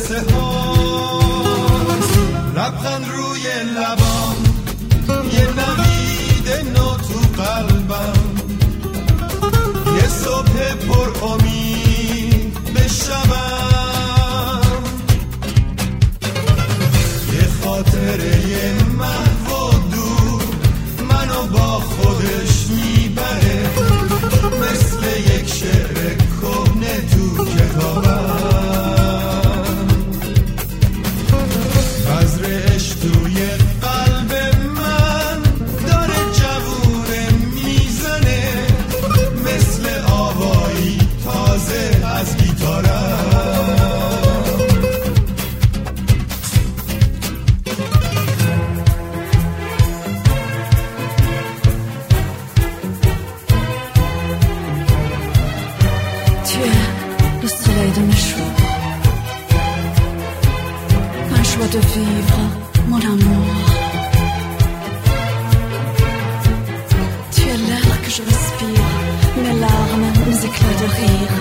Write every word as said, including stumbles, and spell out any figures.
قصه ها، لبخند روی لبام، یه نوید نو تو قلبم، یه صبح پر امید به شبم، یه خاطره محو و دور منو با خودش میبره، مثل یک شعر کهنه تو کتابم، بذر عشق توی قلب من داره جوونه میزنه، مثل آوایی تازه از گیتارم. De vivre, mon amour. Tu es l'air que je respire, mes larmes, mes éclats de rire.